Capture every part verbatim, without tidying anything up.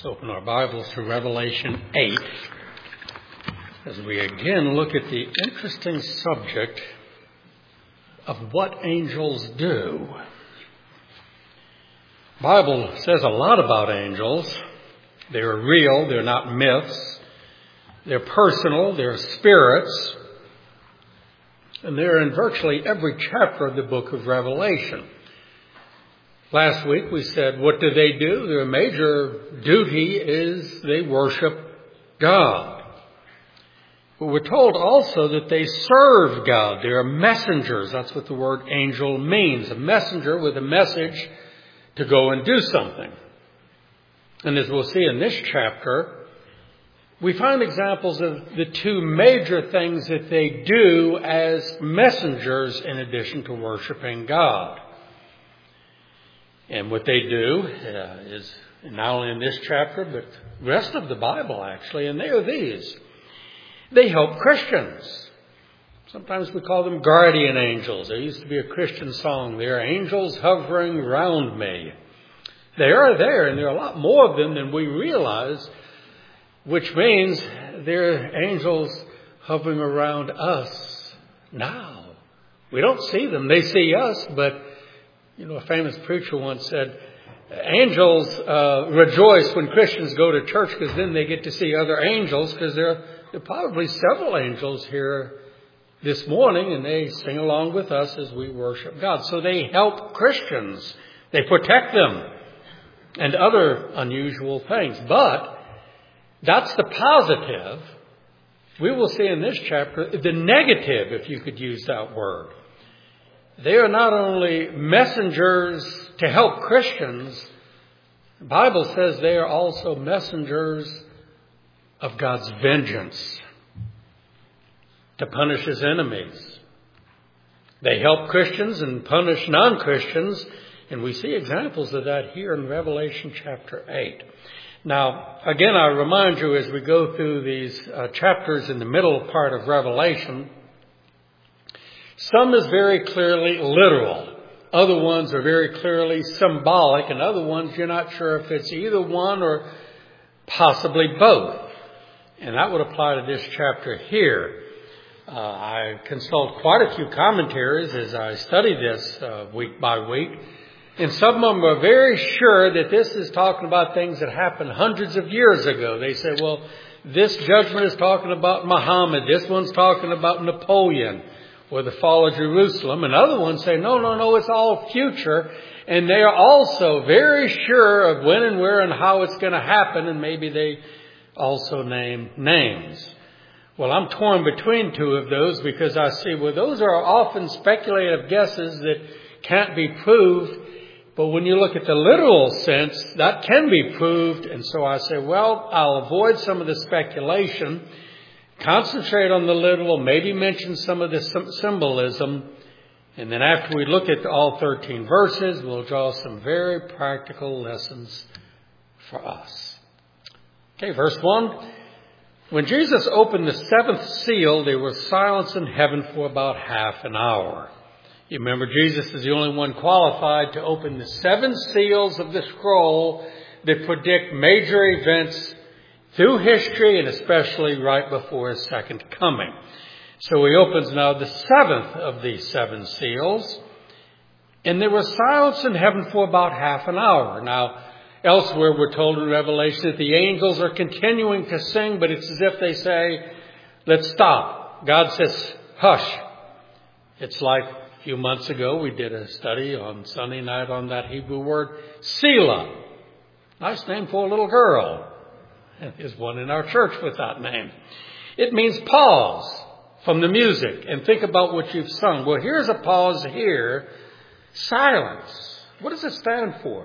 Let's open our Bibles to Revelation eight as we again look at the interesting subject of what angels do. The Bible says a lot about angels. They're real, they're not myths. They're personal, they're spirits. And they're in virtually every chapter of the book of Revelation. Last week we said, what do they do? Their major duty is they worship God. But we're told also that they serve God. They are messengers. That's what the word angel means. A messenger with a message to go and do something. And as we'll see in this chapter, we find examples of the two major things that they do as messengers in addition to worshiping God. And what they do uh, is not only in this chapter, but the rest of the Bible, actually, and they are these. They help Christians. Sometimes we call them guardian angels. There used to be a Christian song, "There are angels hovering round me." They are there, and there are a lot more of them than we realize, which means they're angels hovering around us now. We don't see them. They see us, but you know, a famous preacher once said, angels uh, rejoice when Christians go to church because then they get to see other angels, because there, there are probably several angels here this morning and they sing along with us as we worship God. So they help Christians. They protect them and other unusual things. But that's the positive. We will see in this chapter the negative, if you could use that word. They are not only messengers to help Christians, the Bible says they are also messengers of God's vengeance to punish his enemies. They help Christians and punish non-Christians, and we see examples of that here in Revelation chapter eight. Now, again, I remind you as we go through these uh, chapters in the middle part of Revelation, some is very clearly literal. Other ones are very clearly symbolic. And other ones you're not sure if it's either one or possibly both. And that would apply to this chapter here. Uh, I consult quite a few commentaries as I study this uh, week by week. And some of them are very sure that this is talking about things that happened hundreds of years ago. They say, well, this judgment is talking about Muhammad. This one's talking about Napoleon, or the fall of Jerusalem. And other ones say, no, no, no, it's all future. And they are also very sure of when and where and how it's going to happen. And maybe they also name names. Well, I'm torn between two of those because I see, well, those are often speculative guesses that can't be proved. But when you look at the literal sense, that can be proved. And so I say, well, I'll avoid some of the speculation, concentrate on the literal, maybe mention some of the symbolism, and then after we look at all thirteen verses, we'll draw some very practical lessons for us. Okay, verse one. When Jesus opened the seventh seal, there was silence in heaven for about half an hour. You remember, Jesus is the only one qualified to open the seven seals of the scroll that predict major events through history, and especially right before his second coming. So he opens now the seventh of these seven seals. And there was silence in heaven for about half an hour. Now, elsewhere we're told in Revelation that the angels are continuing to sing, but it's as if they say, let's stop. God says, hush. It's like a few months ago we did a study on Sunday night on that Hebrew word, Selah. Nice name for a little girl. There's one in our church with that name. It means pause from the music and think about what you've sung. Well, here's a pause here. Silence. What does it stand for?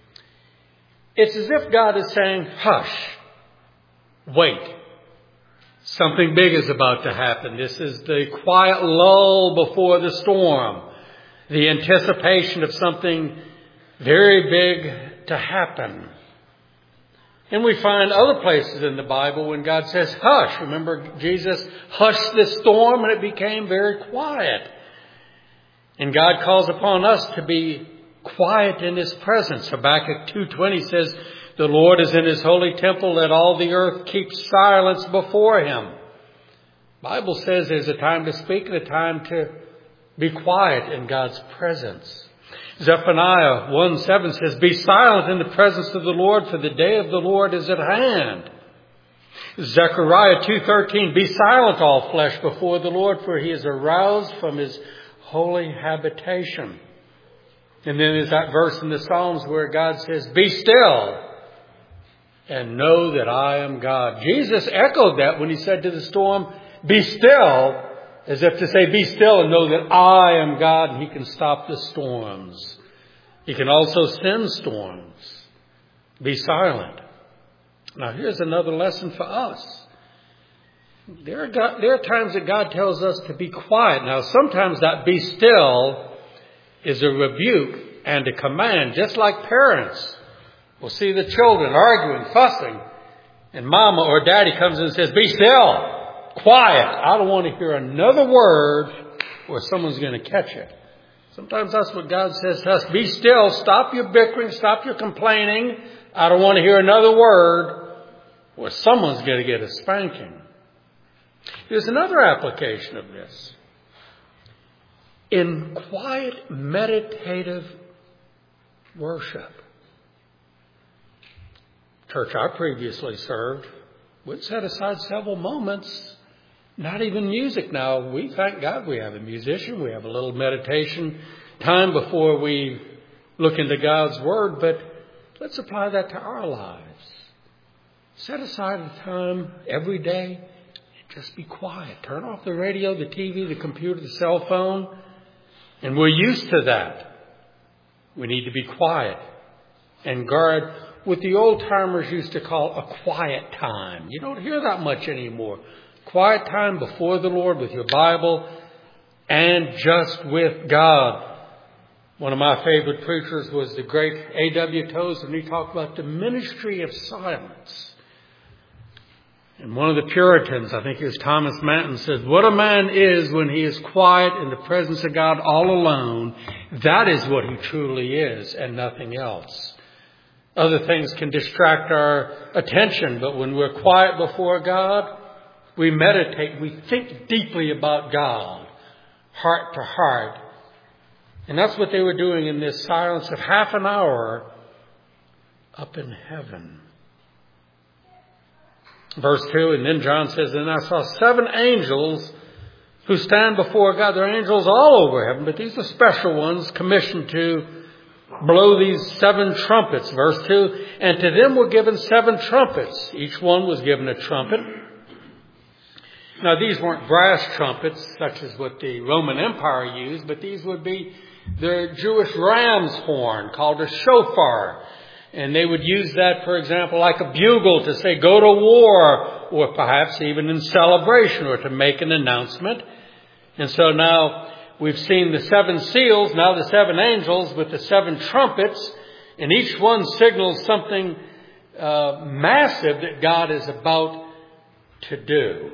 It's as if God is saying, hush, wait. Something big is about to happen. This is the quiet lull before the storm. The anticipation of something very big to happen. And we find other places in the Bible when God says, hush. Remember, Jesus hushed the storm and it became very quiet. And God calls upon us to be quiet in his presence. Habakkuk two twenty says, The Lord is in his holy temple. Let all the earth keep silence before him. The Bible says there's a time to speak and a time to be quiet in God's presence. Zephaniah one seven says, be silent in the presence of the Lord, for the day of the Lord is at hand. Zechariah two thirteen, be silent all flesh before the Lord, for he is aroused from his holy habitation. And then there's that verse in the Psalms where God says, be still and know that I am God. Jesus echoed that when he said to the storm, be still, as if to say, be still and know that I am God, and he can stop the storms. He can also send storms. Be silent. Now here's another lesson for us. There are, God, there are times that God tells us to be quiet. Now sometimes that be still is a rebuke and a command, just like parents will see the children arguing, fussing, and mama or daddy comes in and says, be still. Quiet. I don't want to hear another word or someone's going to catch it. Sometimes that's what God says to us. Be still. Stop your bickering. Stop your complaining. I don't want to hear another word or someone's going to get a spanking. There's another application of this. In quiet, meditative worship. Church I previously served would set aside several moments. Not even music now. We thank God we have a musician. We have a little meditation time before we look into God's Word. But let's apply that to our lives. Set aside a time every day and just be quiet. Turn off the radio, the T V, the computer, the cell phone. And we're used to that. We need to be quiet and guard what the old-timers used to call a quiet time. You don't hear that much anymore. Quiet time before the Lord with your Bible and just with God. One of my favorite preachers was the great A W Tozer, and he talked about the ministry of silence. And one of the Puritans, I think it was Thomas Manton, said, what a man is when he is quiet in the presence of God all alone, that is what he truly is and nothing else. Other things can distract our attention, but when we're quiet before God, we meditate, we think deeply about God, heart to heart. And that's what they were doing in this silence of half an hour up in heaven. Verse two, and then John says, and I saw seven angels who stand before God. There are angels all over heaven, but these are special ones commissioned to blow these seven trumpets. Verse two, and to them were given seven trumpets. Each one was given a trumpet. Now, these weren't brass trumpets, such as what the Roman Empire used, but these would be the Jewish ram's horn, called a shofar. And they would use that, for example, like a bugle to say, go to war, or perhaps even in celebration, or to make an announcement. And so now we've seen the seven seals, now the seven angels with the seven trumpets, and each one signals something uh, massive that God is about to do.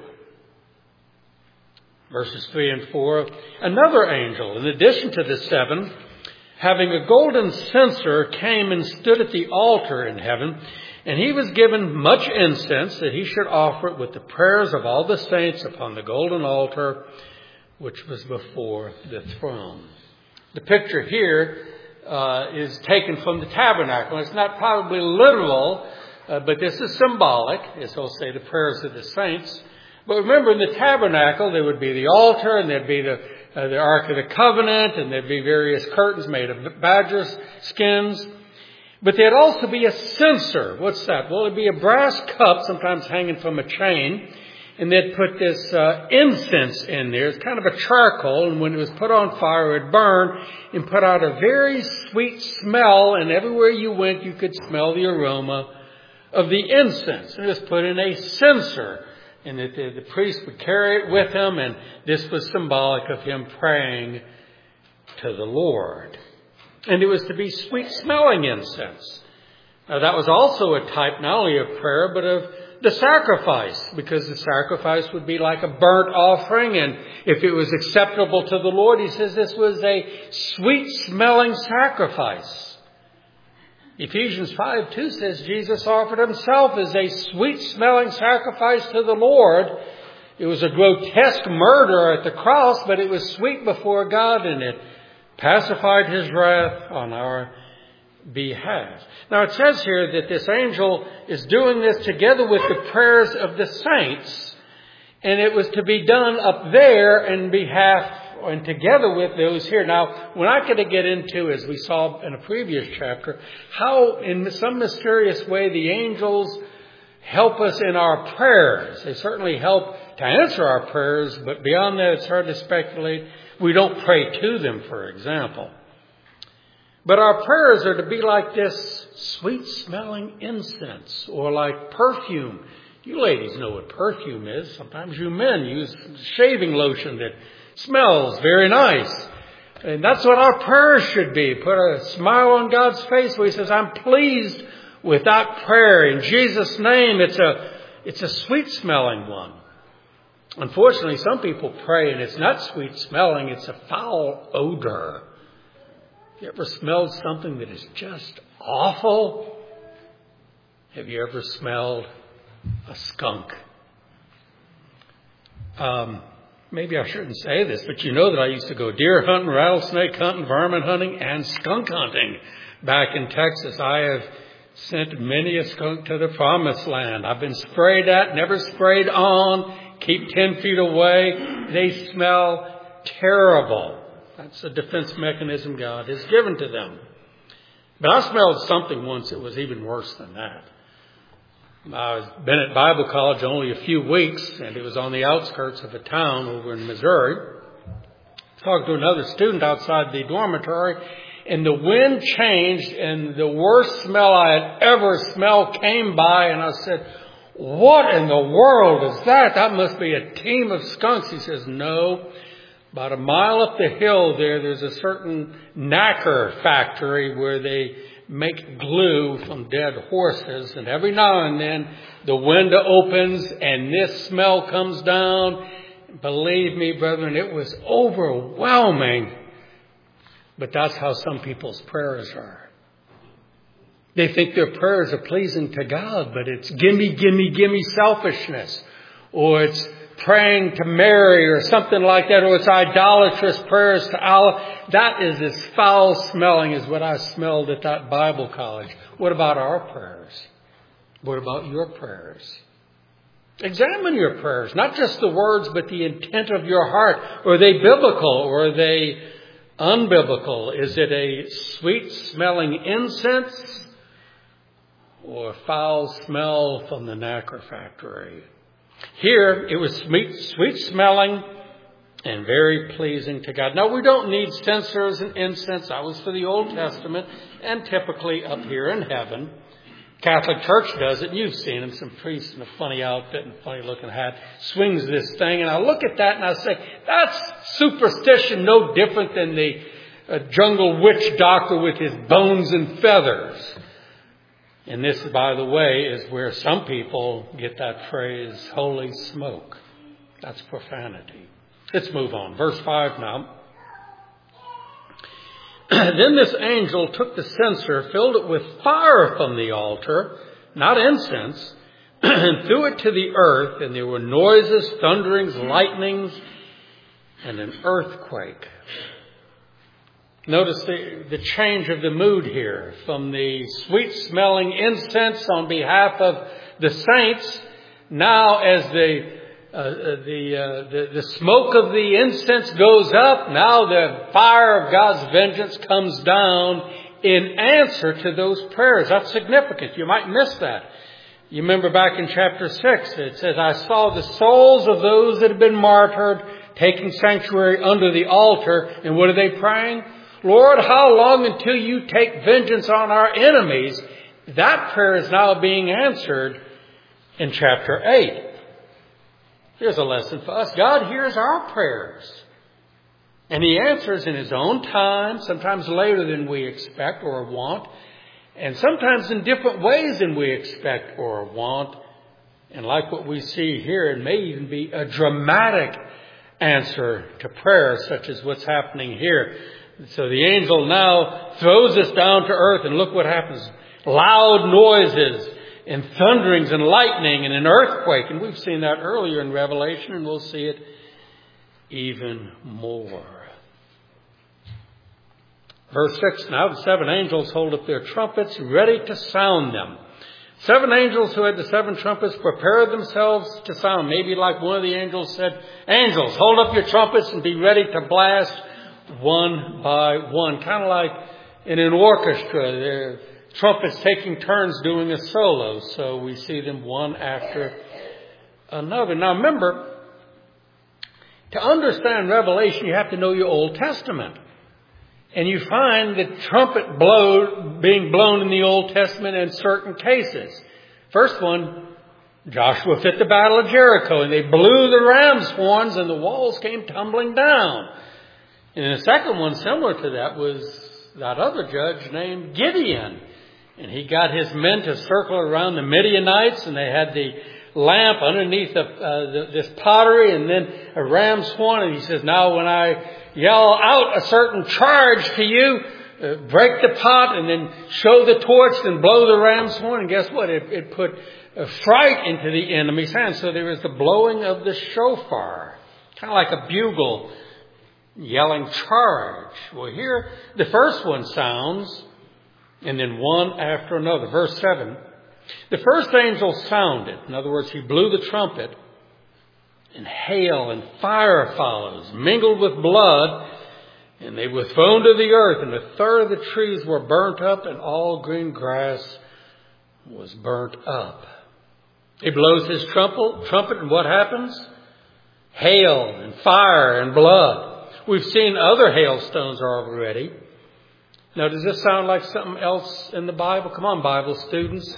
Verses three and four, another angel, in addition to the seven, having a golden censer, came and stood at the altar in heaven, and he was given much incense that he should offer it with the prayers of all the saints upon the golden altar, which was before the throne. The picture here uh, is taken from the tabernacle. It's not probably literal, uh, but this is symbolic, as they'll say, the prayers of the saints. But remember, in the tabernacle, there would be the altar, and there'd be the, uh, the Ark of the Covenant, and there'd be various curtains made of badger skins. But there'd also be a censer. What's that? Well, it'd be a brass cup, sometimes hanging from a chain, and they'd put this uh, incense in there. It's kind of a charcoal, and when it was put on fire, it would burn and put out a very sweet smell, and everywhere you went, you could smell the aroma of the incense. And it was put in a censer. And that the, the priest would carry it with him, and this was symbolic of him praying to the Lord. And it was to be sweet-smelling incense. Now, that was also a type not only of prayer, but of the sacrifice, because the sacrifice would be like a burnt offering, and if it was acceptable to the Lord, he says this was a sweet-smelling sacrifice. Ephesians five two says Jesus offered himself as a sweet-smelling sacrifice to the Lord. It was a grotesque murder at the cross, but it was sweet before God, and it pacified his wrath on our behalf. Now it says here that this angel is doing this together with the prayers of the saints, and it was to be done up there in behalf and together with those here. Now, we're not going to get into, as we saw in a previous chapter, how in some mysterious way the angels help us in our prayers. They certainly help to answer our prayers, but beyond that, it's hard to speculate. We don't pray to them, for example. But our prayers are to be like this sweet-smelling incense or like perfume. You ladies know what perfume is. Sometimes you men use shaving lotion that smells very nice. And that's what our prayers should be. Put a smile on God's face where he says, I'm pleased with that prayer. In Jesus' name, it's a, it's a sweet-smelling one. Unfortunately, some people pray and it's not sweet-smelling, it's a foul odor. You ever smelled something that is just awful? Have you ever smelled a skunk? Um, maybe I shouldn't say this, but you know that I used to go deer hunting, rattlesnake hunting, varmint hunting, and skunk hunting back in Texas. I have sent many a skunk to the promised land. I've been sprayed at, never sprayed on. Keep ten feet away. They smell terrible. That's a defense mechanism God has given to them. But I smelled something once that was even worse than that. I was been at Bible college only a few weeks, and it was on the outskirts of a town over in Missouri. Talked to another student outside the dormitory, and the wind changed, and the worst smell I had ever smelled came by, and I said, what in the world is that? That must be a team of skunks. He says, no. About a mile up the hill there, there's a certain knacker factory where they make glue from dead horses. And every now and then the window opens and this smell comes down. Believe me, brethren, it was overwhelming. But that's how some people's prayers are. They think their prayers are pleasing to God, but it's gimme, gimme, gimme selfishness. Or it's praying to Mary or something like that. Or it's idolatrous prayers to Allah. That is as foul smelling as what I smelled at that Bible college. What about our prayers? What about your prayers? Examine your prayers. Not just the words, but the intent of your heart. Are they biblical or are they unbiblical? Is it a sweet smelling incense? Or foul smell from the nacre factory. Here, it was sweet, sweet smelling and very pleasing to God. Now, we don't need censers and incense. That was for the Old Testament and typically up here in heaven. Catholic Church does it. You've seen them. Some priest in a funny outfit and funny looking hat swings this thing. And I look at that and I say, that's superstition no different than the uh, jungle witch doctor with his bones and feathers. And this, by the way, is where some people get that phrase, holy smoke. That's profanity. Let's move on. Verse five now. Then this angel took the censer, filled it with fire from the altar, not incense, and threw it to the earth. And there were noises, thunderings, lightnings, and an earthquake. Notice the, the change of the mood here from the sweet-smelling incense on behalf of the saints. Now, as the uh, the, uh, the the smoke of the incense goes up, now the fire of God's vengeance comes down in answer to those prayers. That's significant. You might miss that. You remember back in chapter six, it says, "I saw the souls of those that had been martyred taking sanctuary under the altar." And what are they praying? Lord, how long until you take vengeance on our enemies? That prayer is now being answered in chapter eight. Here's a lesson for us. God hears our prayers. And He answers in His own time, sometimes later than we expect or want, and sometimes in different ways than we expect or want. And like what we see here, it may even be a dramatic answer to prayer, such as what's happening here. So the angel now throws us down to earth, and look what happens. loud noises and thunderings and lightning and an earthquake. And we've seen that earlier in Revelation, and we'll see it even more. Verse six, now the seven angels hold up their trumpets, ready to sound them. Seven angels who had the seven trumpets prepared themselves to sound. Maybe like one of the angels said, angels, hold up your trumpets and be ready to blast one by one. Kind of like in an orchestra, their trumpets taking turns doing a solo. So we see them one after another. Now remember, to understand Revelation, you have to know your Old Testament. And you find the trumpet blow being blown in the Old Testament in certain cases. First one, Joshua fit the battle of Jericho, and they blew the ram's horns and the walls came tumbling down. And the second one, similar to that, was that other judge named Gideon. And he got his men to circle around the Midianites, and they had the lamp underneath the, uh, the, this pottery and then a ram's horn. And he says, now when I yell out a certain charge to you, uh, break the pot and then show the torch and blow the ram's horn. And guess what? It, it put a fright into the enemy's hands. So there was the blowing of the shofar, kind of like a bugle yelling charge. Well, here the first one sounds, and then one after another. Verse seven. The first angel sounded. In other words, he blew the trumpet, and hail and fire follows, mingled with blood, and they were thrown to the earth, and a third of the trees were burnt up, and all green grass was burnt up. He blows his trumpet, trumpet, and what happens? Hail and fire and blood. We've seen other hailstones already. Now, does this sound like something else in the Bible? Come on, Bible students.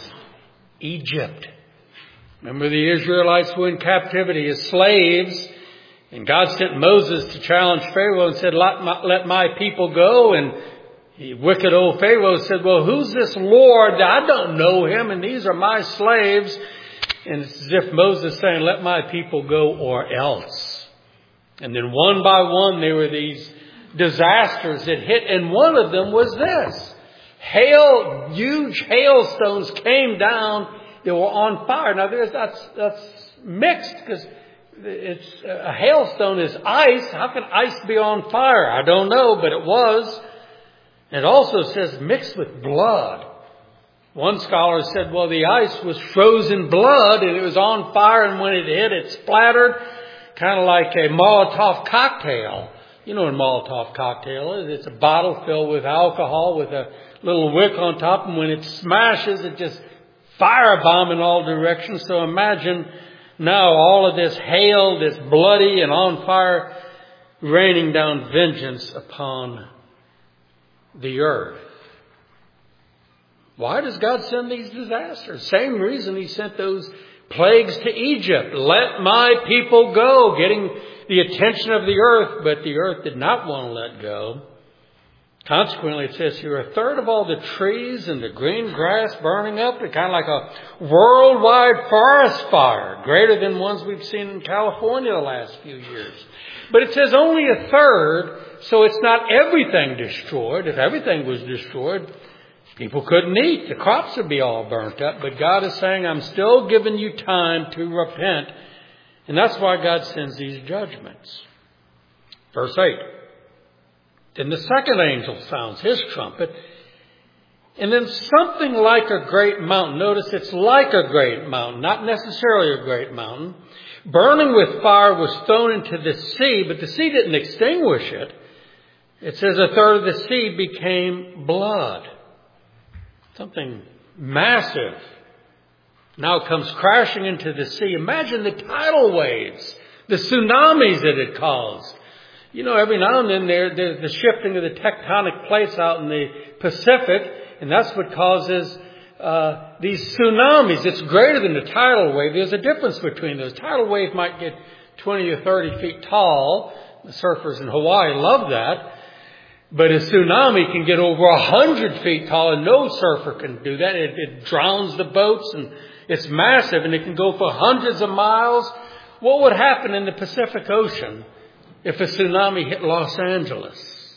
Egypt. Remember, the Israelites were in captivity as slaves, and God sent Moses to challenge Pharaoh and said, let my, let my people go. And the wicked old Pharaoh said, well, who's this Lord? I don't know him, and these are my slaves. And it's as if Moses saying, let my people go or else. And then one by one, there were these disasters that hit, and one of them was this. Hail, huge hailstones came down. They were on fire. Now, there's, that's, that's mixed, because it's a hailstone is ice. How can ice be on fire? I don't know, but it was. It also says mixed with blood. One scholar said, well, the ice was frozen blood and it was on fire, and when it hit, it splattered, kind of like a Molotov cocktail. You know what a Molotov cocktail is? It's a bottle filled with alcohol with a little wick on top, and when it smashes, it just firebomb in all directions. So imagine now all of this hail, this bloody and on fire, raining down vengeance upon the earth. Why does God send these disasters? Same reason he sent those plagues to Egypt. Let my people go, getting the attention of the earth, but the earth did not want to let go. Consequently, it says here, a third of all the trees and the green grass burning up, kind of like a worldwide forest fire, greater than ones we've seen in California the last few years. But it says only a third, so it's not everything destroyed. If everything was destroyed, people couldn't eat. The crops would be all burnt up. But God is saying, I'm still giving you time to repent. And that's why God sends these judgments. Verse eight. Then the second angel sounds his trumpet. And then something like a great mountain. Notice it's like a great mountain, not necessarily a great mountain. Burning with fire was thrown into the sea, but the sea didn't extinguish it. It says a third of the sea became blood. Something massive now comes crashing into the sea. Imagine the tidal waves, the tsunamis that it caused. You know, every now and then there, there's the shifting of the tectonic plates out in the Pacific, and that's what causes uh, these tsunamis. It's greater than the tidal wave. There's a difference between those. Tidal wave might get twenty or thirty feet tall. The surfers in Hawaii love that. But a tsunami can get over a hundred feet tall, and no surfer can do that. It, it drowns the boats, and it's massive, and it can go for hundreds of miles. What would happen in the Pacific Ocean if a tsunami hit Los Angeles?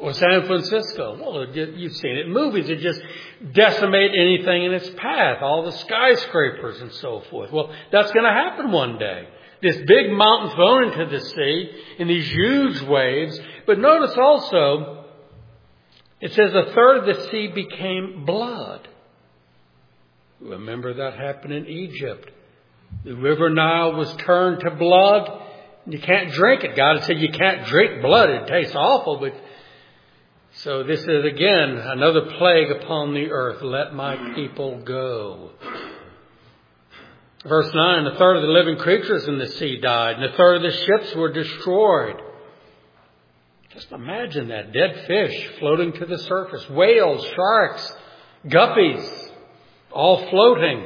Or San Francisco. Well, you've seen it in movies. It just decimate anything in its path, all the skyscrapers and so forth. Well, that's going to happen one day. This big mountain thrown into the sea in these huge waves. But notice also, it says a third of the sea became blood. Remember that happened in Egypt. The river Nile was turned to blood. You can't drink it. God said you can't drink blood. It tastes awful, but so this is again another plague upon the earth. Let my people go. Verse nine, a third of the living creatures in the sea died, and a third of the ships were destroyed. Just imagine that. Dead fish floating to the surface. Whales, sharks, guppies, all floating.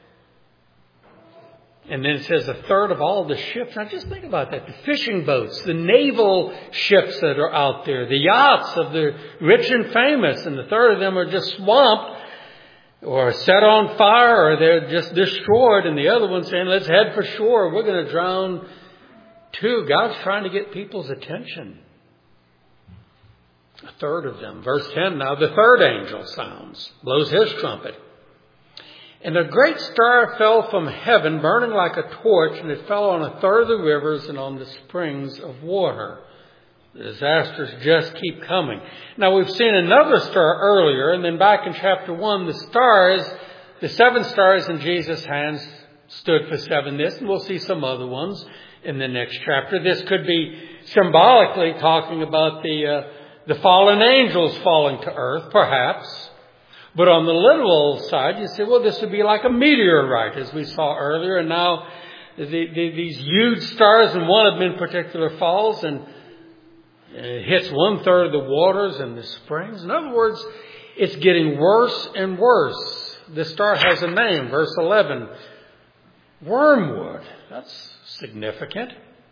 And then it says a third of all the ships. Now just think about that. The fishing boats, the naval ships that are out there, the yachts of the rich and famous, and the third of them are just swamped or set on fire, or they're just destroyed. And the other one's saying, let's head for shore. We're going to drown too. God's trying to get people's attention. A third of them. Verse ten, now the third angel sounds, blows his trumpet. And a great star fell from heaven, burning like a torch, and it fell on a third of the rivers and on the springs of water. The disasters just keep coming. Now, we've seen another star earlier, and then back in chapter one, the stars, the seven stars in Jesus' hands stood for seven this, and we'll see some other ones in the next chapter. This could be symbolically talking about the, uh, the fallen angels falling to earth, perhaps. But on the literal side, you say, well, this would be like a meteorite, as we saw earlier. And now the, the, these huge stars, and one of them in particular falls and it hits one third of the waters and the springs. In other words, it's getting worse and worse. The star has a name, verse eleven. Wormwood. That's significant.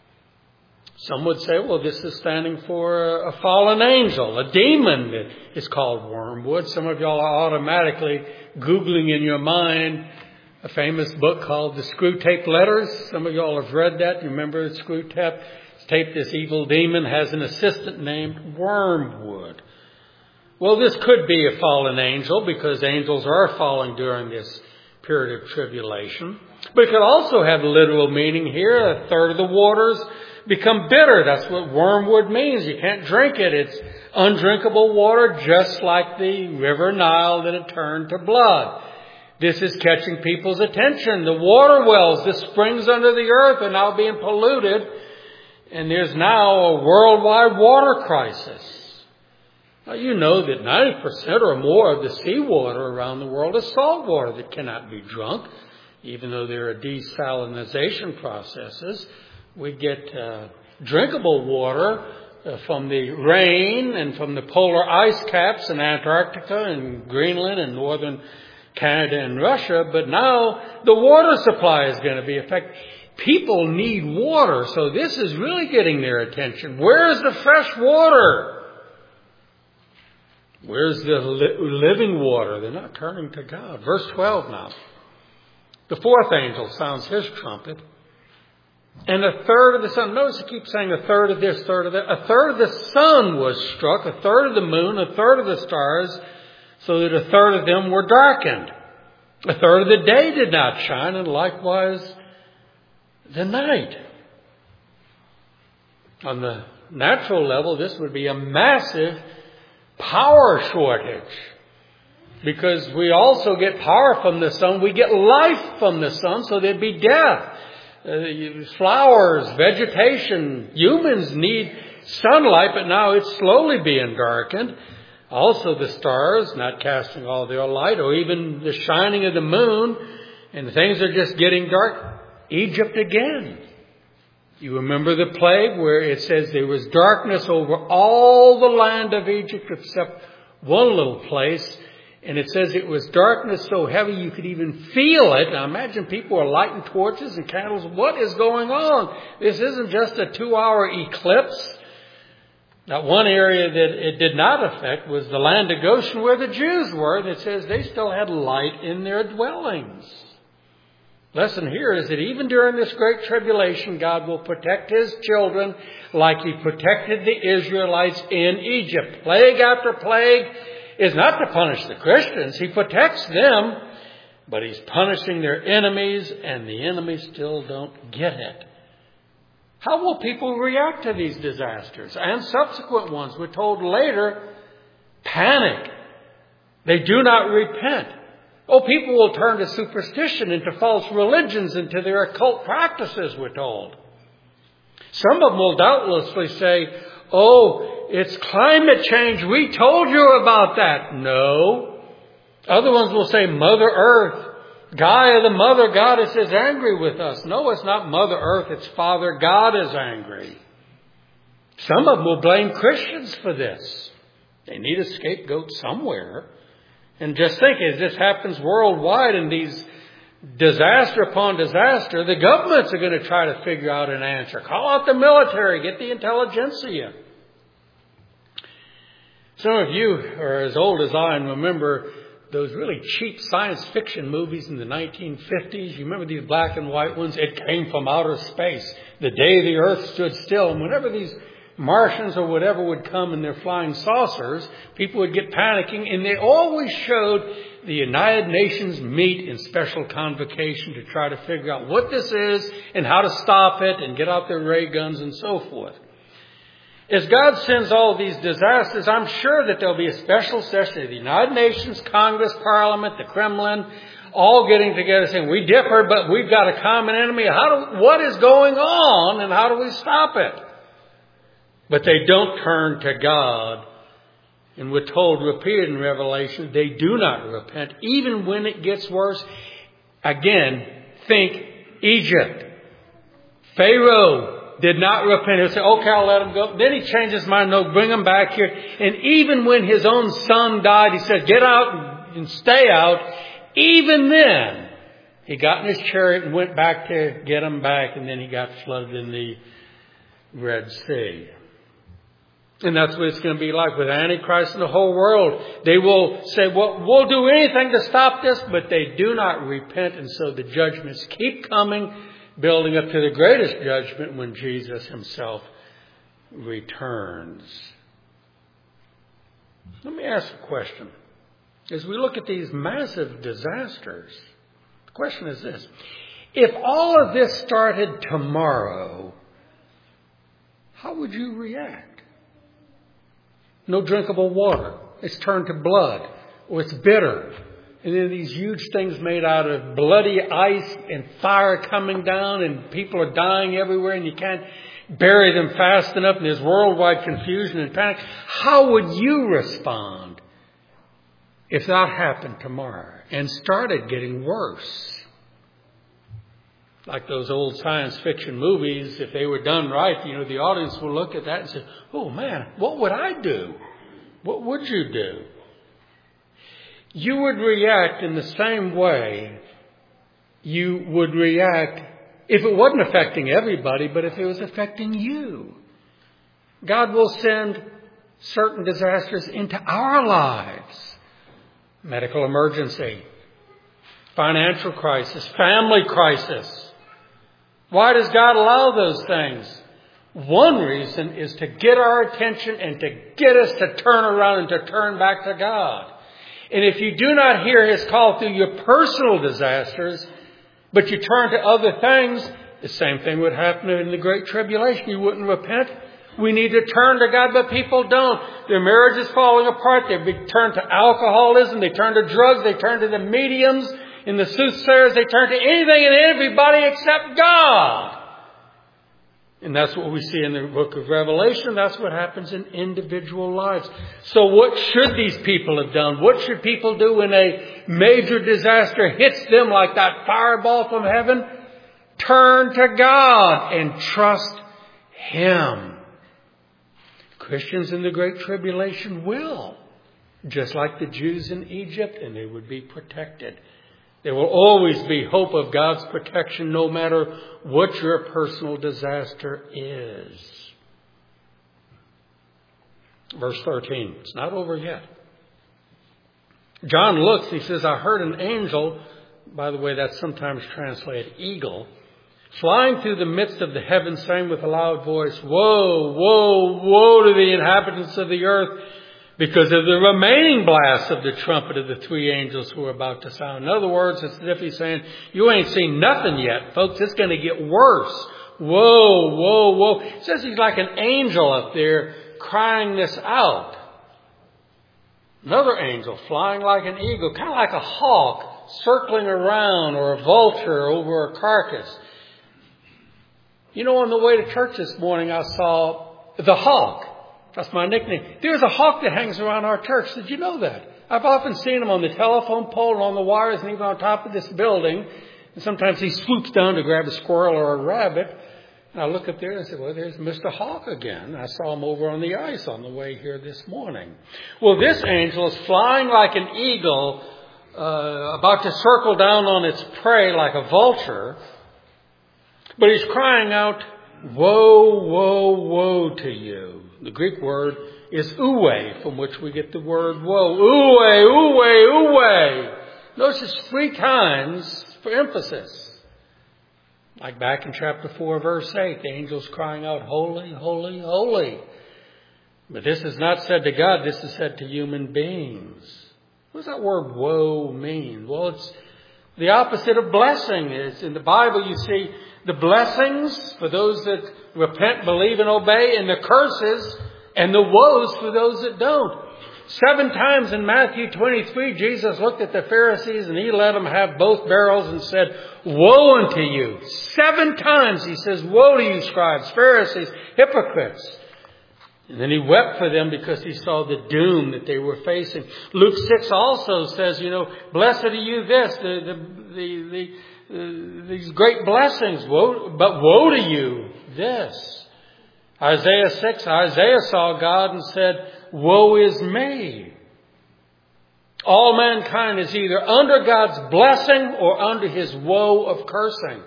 Some would say, well, this is standing for a fallen angel, a demon that is called wormwood. Some of y'all are automatically Googling in your mind a famous book called The Screwtape Letters. Some of y'all have read that. You remember Screwtape? Tape, this evil demon has an assistant named Wormwood. Well, this could be a fallen angel because angels are falling during this period of tribulation. But it could also have literal meaning here. A third of the waters become bitter. That's what wormwood means. You can't drink it. It's undrinkable water, just like the river Nile that had turned to blood. This is catching people's attention. The water wells, the springs under the earth are now being polluted. And there's now a worldwide water crisis. Now, you know that ninety percent or more of the seawater around the world is salt water that cannot be drunk. Even though there are desalinization processes, we get uh, drinkable water uh, from the rain and from the polar ice caps in Antarctica and Greenland and northern Canada and Russia. But now the water supply is going to be affected. People need water, so this is really getting their attention. Where's the fresh water? Where's the li- living water? They're not turning to God. Verse twelve now. The fourth angel sounds his trumpet. And a third of the sun, notice it keeps saying a third of this, third of that. A third of the sun was struck, a third of the moon, a third of the stars, so that a third of them were darkened. A third of the day did not shine, and likewise the night. On the natural level, this would be a massive power shortage. Because we also get power from the sun. We get life from the sun, so there'd be death. Uh, flowers, vegetation, humans need sunlight, but now it's slowly being darkened. Also the stars not casting all their light, or even the shining of the moon, and things are just getting dark. Egypt again. You remember the plague where it says there was darkness over all the land of Egypt except one little place. And it says it was darkness so heavy you could even feel it. Now imagine people are lighting torches and candles. What is going on? This isn't just a two-hour eclipse. Now one area that it did not affect was the land of Goshen where the Jews were. And it says they still had light in their dwellings. Lesson here is that even during this great tribulation, God will protect His children like He protected the Israelites in Egypt. Plague after plague is not to punish the Christians. He protects them, but He's punishing their enemies, and the enemies still don't get it. How will people react to these disasters and subsequent ones? We're told later, panic. They do not repent. Oh, people will turn to superstition, into false religions, into their occult practices, we're told. Some of them will doubtlessly say, oh, it's climate change. We told you about that. No. Other ones will say, Mother Earth, Gaia, the Mother Goddess, is angry with us. No, it's not Mother Earth. It's Father God is angry. Some of them will blame Christians for this. They need a scapegoat somewhere. And just think, as this happens worldwide in these disaster upon disaster, the governments are going to try to figure out an answer. Call out the military, get the intelligentsia. Some of you are as old as I and remember those really cheap science fiction movies in the nineteen fifties. You remember these black and white ones? It came from outer space. The day the earth stood still. And whenever these Martians or whatever would come in their flying saucers, people would get panicking, and they always showed the United Nations meet in special convocation to try to figure out what this is and how to stop it and get out their ray guns and so forth. As God sends all these disasters, I'm sure that there'll be a special session of the United Nations, Congress, Parliament, the Kremlin, all getting together saying, we differ, but we've got a common enemy. How do, what is going on and how do we stop it? But they don't turn to God. And we're told, repeated in Revelation, they do not repent, even when it gets worse. Again, think Egypt. Pharaoh did not repent. He'll say, okay, I'll let him go. Then he changed his mind. No, bring him back here. And even when his own son died, he said, get out and stay out. Even then, he got in his chariot and went back to get him back. And then he got flooded in the Red Sea. And that's what it's going to be like with Antichrist and the whole world. They will say, well, we'll do anything to stop this, but they do not repent. And so the judgments keep coming, building up to the greatest judgment when Jesus Himself returns. Let me ask a question. As we look at these massive disasters, the question is this. If all of this started tomorrow, how would you react? No drinkable water. It's turned to blood. Or it's bitter. And then these huge things made out of bloody ice and fire coming down and people are dying everywhere and you can't bury them fast enough and there's worldwide confusion and panic. How would you respond if that happened tomorrow and started getting worse? Like those old science fiction movies, if they were done right, you know, the audience will look at that and say, oh man, what would I do? What would you do? You would react in the same way you would react if it wasn't affecting everybody, but if it was affecting you. God will send certain disasters into our lives. Medical emergency, financial crisis, family crisis. Why does God allow those things? One reason is to get our attention and to get us to turn around and to turn back to God. And if you do not hear His call through your personal disasters, but you turn to other things, the same thing would happen in the Great Tribulation. You wouldn't repent. We need to turn to God, but people don't. Their marriage is falling apart. They turn to alcoholism. They turn to drugs. They turn to the mediums. In the soothsayers, they turn to anything and everybody except God. And that's what we see in the book of Revelation. That's what happens in individual lives. So what should these people have done? What should people do when a major disaster hits them like that fireball from heaven? Turn to God and trust Him. Christians in the Great Tribulation will, just like the Jews in Egypt, and they would be protected. There will always be hope of God's protection no matter what your personal disaster is. Verse thirteen. It's not over yet. John looks, he says, I heard an angel by the way, that's sometimes translated eagle, flying through the midst of the heavens, saying with a loud voice, woe, woe, woe to the inhabitants of the earth, because of the remaining blast of the trumpet of the three angels who are about to sound. In other words, it's as if he's saying, you ain't seen nothing yet, folks. It's going to get worse. Whoa, whoa, whoa. It says he's like an angel up there crying this out. Another angel flying like an eagle, kind of like a hawk circling around, or a vulture over a carcass. You know, on the way to church this morning, I saw the hawk. That's my nickname. There's a hawk that hangs around our church. Did you know that? I've often seen him on the telephone pole and on the wires and even on top of this building. And sometimes he swoops down to grab a squirrel or a rabbit. And I look up there and I say, well, there's Mister Hawk again. I saw him over on the ice on the way here this morning. Well, this angel is flying like an eagle, uh, about to circle down on its prey like a vulture. But he's crying out, woe, woe, woe to you. The Greek word is oué, from which we get the word woe. Oué, oué, oué. Notice it's three times for emphasis. Like back in chapter four, verse eight, the angel's crying out, holy, holy, holy. But this is not said to God, this is said to human beings. What does that word woe mean? Well, it's the opposite of blessing. Is in the Bible you see the blessings for those that repent, believe, and obey, and the curses and the woes for those that don't. Seven times in Matthew twenty-three, Jesus looked at the Pharisees and he let them have both barrels and said, woe unto you. Seven times he says, woe to you, scribes, Pharisees, hypocrites. And then he wept for them because he saw the doom that they were facing. Luke six also says, you know, blessed are you this, the, the, the, the Uh, these great blessings, woe, but woe to you, this. Isaiah six, Isaiah saw God and said, woe is me. All mankind is either under God's blessing or under his woe of cursing.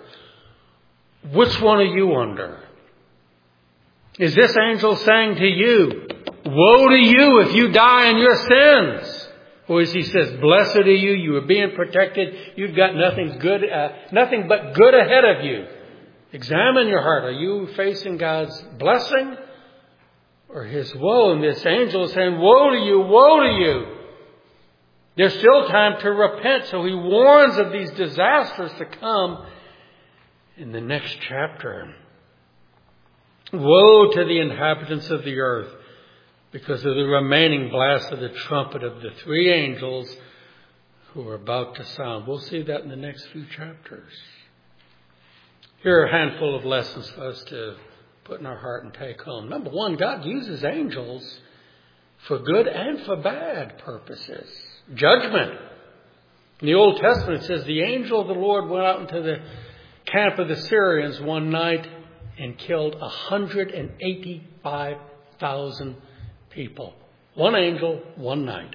Which one are you under? Is this angel saying to you, woe to you if you die in your sins? Or as he says, blessed are you, you are being protected, you've got nothing good, uh, nothing but good ahead of you. Examine your heart. Are you facing God's blessing or his woe? And this angel is saying, woe to you, woe to you. There's still time to repent. So he warns of these disasters to come in the next chapter. Woe to the inhabitants of the earth, because of the remaining blast of the trumpet of the three angels who are about to sound. We'll see that in the next few chapters. Here are a handful of lessons for us to put in our heart and take home. Number one, God uses angels for good and for bad purposes. Judgment. In the Old Testament it says the angel of the Lord went out into the camp of the Syrians one night and killed one hundred eighty-five thousand people. One angel, one night.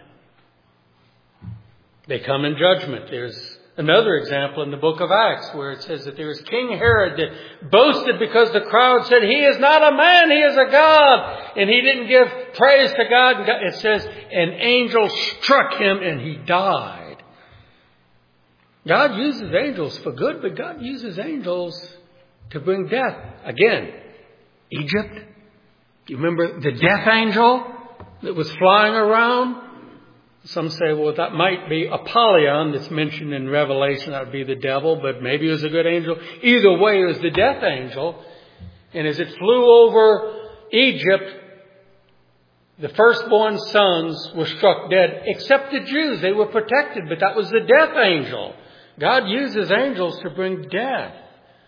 They come in judgment. There's another example in the book of Acts where it says that there was King Herod that boasted because the crowd said, he is not a man, he is a God. And he didn't give praise to God. It says an angel struck him and he died. God uses angels for good, but God uses angels to bring death. Again, Egypt. You remember the death angel that was flying around? Some say, well, that might be Apollyon that's mentioned in Revelation. That would be the devil, but maybe it was a good angel. Either way, it was the death angel. And as it flew over Egypt, the firstborn sons were struck dead, except the Jews. They were protected, but that was the death angel. God uses angels to bring death.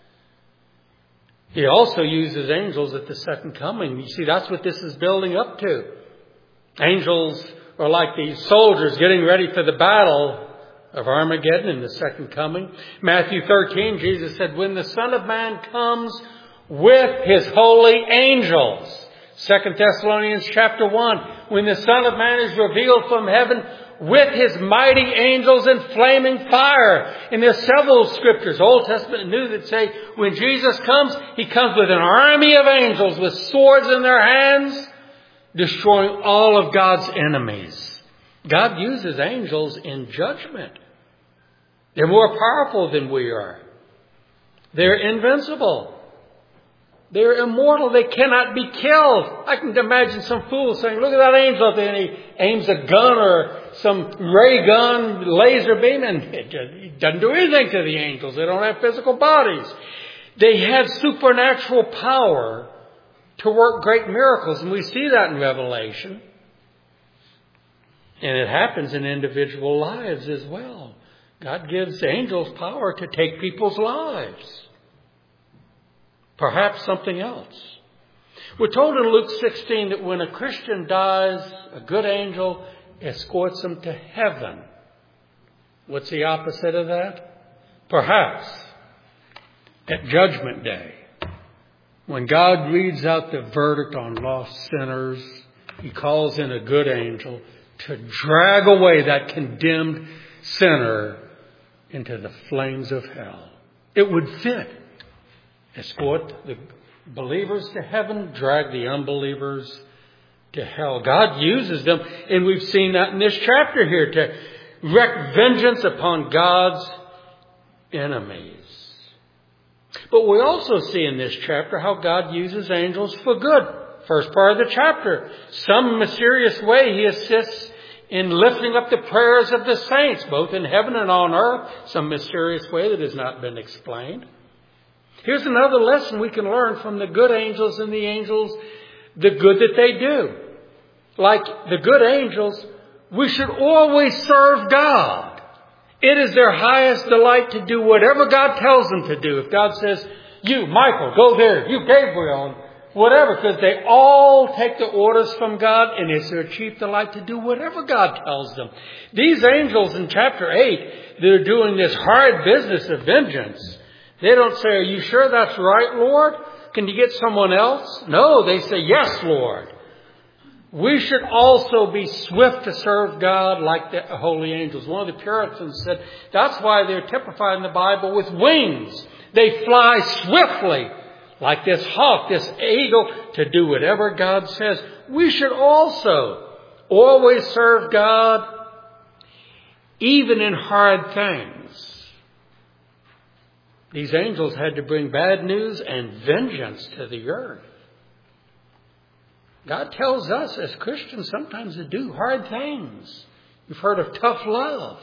He also uses angels at the second coming. You see, that's what this is building up to. Angels are like these soldiers getting ready for the battle of Armageddon in the second coming. Matthew thirteen, Jesus said, when the Son of Man comes with his holy angels. Second Thessalonians chapter one, when the Son of Man is revealed from heaven with his mighty angels in flaming fire. And there's several scriptures, Old Testament and New, that say when Jesus comes, he comes with an army of angels with swords in their hands, destroying all of God's enemies. God uses angels in judgment. They're more powerful than we are. They're invincible. They're immortal. They cannot be killed. I can imagine some fool saying, look at that angel up there, and he aims a gun or some ray gun, laser beam, and it doesn't do anything to the angels. They don't have physical bodies. They have supernatural power to work great miracles, and we see that in Revelation. And it happens in individual lives as well. God gives angels power to take people's lives. Perhaps something else. We're told in Luke sixteen that when a Christian dies, a good angel escorts them to heaven. What's the opposite of that? Perhaps at Judgment Day, when God reads out the verdict on lost sinners, He calls in a good angel to drag away that condemned sinner into the flames of hell. It would fit. Escort the believers to heaven, drag the unbelievers to hell. God uses them, and we've seen that in this chapter here, to wreak vengeance upon God's enemies. But we also see in this chapter how God uses angels for good. First part of the chapter. Some mysterious way He assists in lifting up the prayers of the saints, both in heaven and on earth. Some mysterious way that has not been explained. Here's another lesson we can learn from the good angels and the angels, the good that they do. Like the good angels, we should always serve God. It is their highest delight to do whatever God tells them to do. If God says, you, Michael, go there, you, Gabriel, whatever, because they all take the orders from God, and it's their chief delight to do whatever God tells them. These angels in chapter eight, they're doing this hard business of vengeance. They don't say, are you sure that's right, Lord? Can you get someone else? No, they say, yes, Lord. We should also be swift to serve God like the holy angels. One of the Puritans said that's why they're typified in the Bible with wings. They fly swiftly like this hawk, this eagle, to do whatever God says. We should also always serve God even in hard things. These angels had to bring bad news and vengeance to the earth. God tells us as Christians sometimes to do hard things. You've heard of tough love.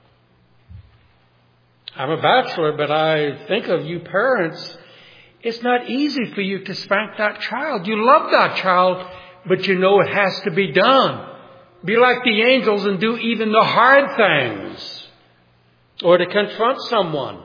I'm a bachelor, but I think of you parents. It's not easy for you to spank that child. You love that child, but you know it has to be done. Be like the angels and do even the hard things. Or to confront someone.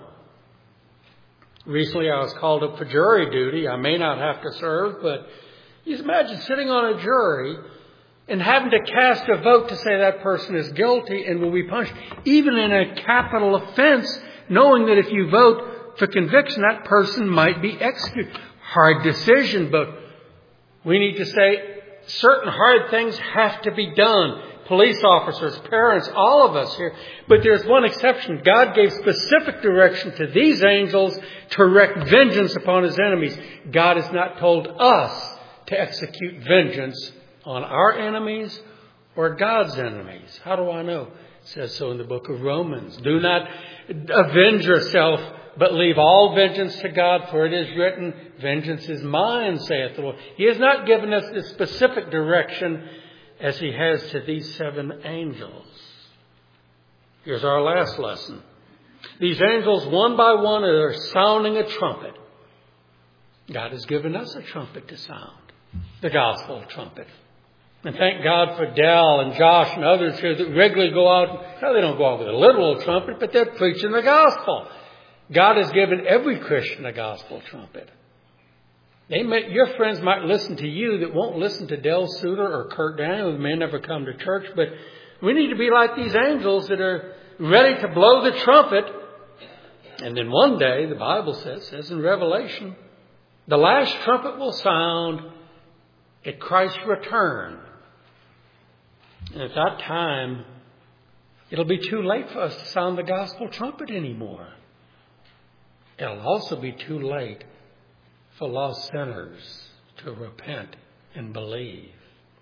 Recently I was called up for jury duty. I may not have to serve, but you imagine sitting on a jury and having to cast a vote to say that person is guilty and will be punished, even in a capital offense, knowing that if you vote for conviction, that person might be executed. Hard decision, but we need to say certain hard things have to be done. Police officers, parents, all of us here. But there's one exception. God gave specific direction to these angels to wreak vengeance upon His enemies. God has not told us to execute vengeance on our enemies or God's enemies. How do I know? It says so in the book of Romans. Do not avenge yourself, but leave all vengeance to God, for it is written, vengeance is mine, saith the Lord. He has not given us the specific direction as He has to these seven angels. Here's our last lesson. These angels, one by one, are sounding a trumpet. God has given us a trumpet to sound. The gospel trumpet. And thank God for Dell and Josh and others here that regularly go out. No, they don't go out with a literal trumpet, but they're preaching the gospel. God has given every Christian a gospel trumpet. They may, your friends might listen to you that won't listen to Dell Suter or Kurt Daniel, who may never come to church, but we need to be like these angels that are ready to blow the trumpet. And then one day, the Bible says, says in Revelation, the last trumpet will sound at Christ's return. And at that time, it'll be too late for us to sound the gospel trumpet anymore. It'll also be too late for lost sinners to repent and believe.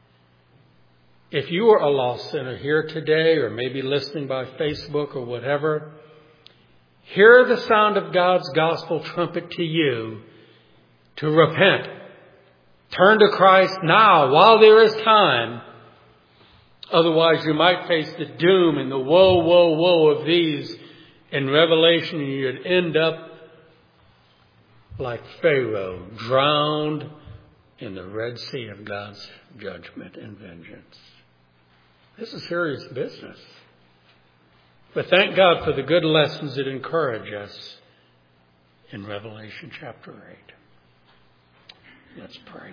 If you are a lost sinner here today, or maybe listening by Facebook or whatever, hear the sound of God's gospel trumpet to you to repent. Turn to Christ now while there is time. Otherwise you might face the doom and the woe, woe, woe of these in Revelation, and you'd end up like Pharaoh, drowned in the Red Sea of God's judgment and vengeance. This is serious business. But thank God for the good lessons that encourage us in Revelation chapter eight. Let's pray.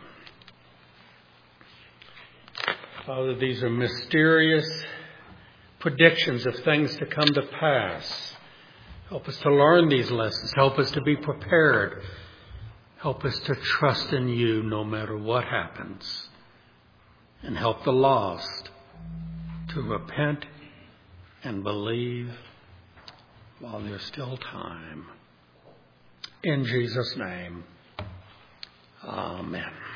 Father, these are mysterious predictions of things to come to pass. Help us to learn these lessons. Help us to be prepared. Help us to trust in you no matter what happens. And help the lost to repent and believe while there's still time. In Jesus' name, amen.